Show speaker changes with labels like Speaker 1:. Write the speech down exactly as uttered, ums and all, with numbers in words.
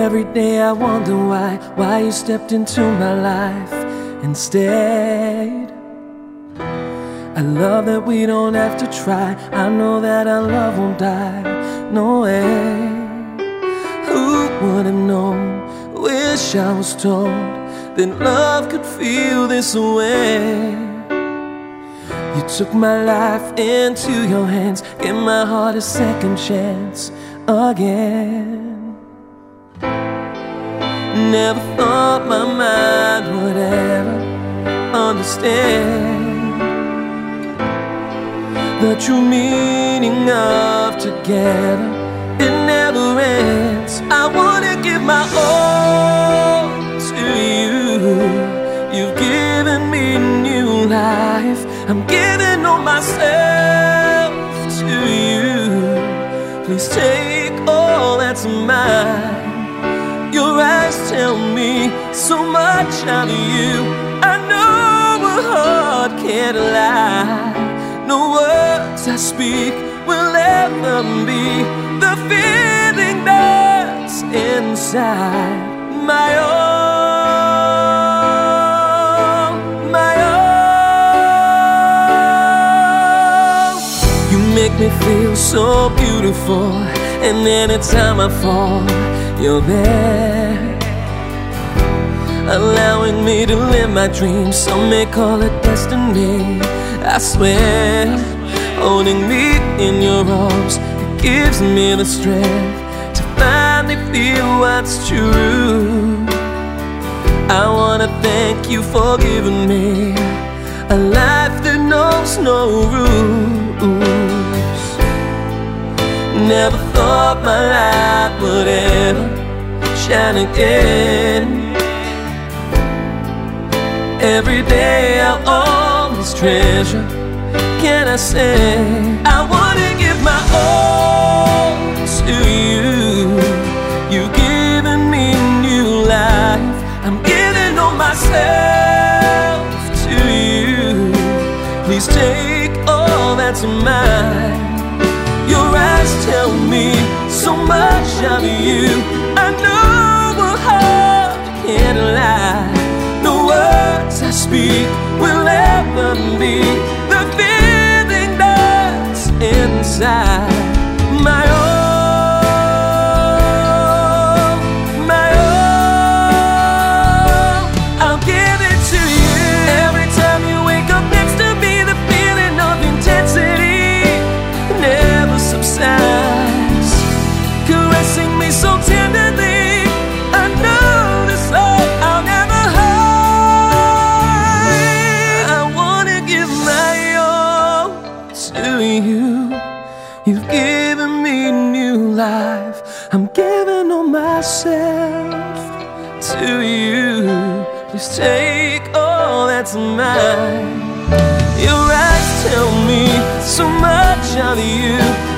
Speaker 1: Every day I wonder why, why you stepped into my life and stayed. I love that we don't have to try. I know that our love won't die, no way. Who would have known? Wish I was told that love could feel this way. You took my life into your hands, gave my heart a second chance again. Never thought my mind would ever understand the true meaning of together. It never ends. I wanna give my all to you. You've given me new life. I'm giving all myself to you. Please take all that's mine. Your eyes tell me so much of you. I know a heart can't lie. No words I speak will ever be the feeling that's inside. My all, my all. You make me feel so beautiful, and anytime I fall, you're there, allowing me to live my dreams. Some may call it destiny, I swear. Holding me in your arms, it gives me the strength to finally feel what's true. I wanna thank you for giving me a life that knows no rules. Never thought my light would ever shine again. Every day I'll always treasure. Can I say I wanna give my all to you? You've given me new life. I'm giving all myself to you. Please take all that's mine. Your eyes tell me so much of you. I know a heart can't lie. No words I speak will ever be the feeling that's inside. My all, my all, I'll give it to you. Every time you wake up next to me, the feeling of intensity never subsides, caressing me so tenderly. I know this love I'll never hide. I wanna give my all to you. You've given me new life. I'm giving all myself to you. Please take all that's mine. Your eyes tell me so much of you.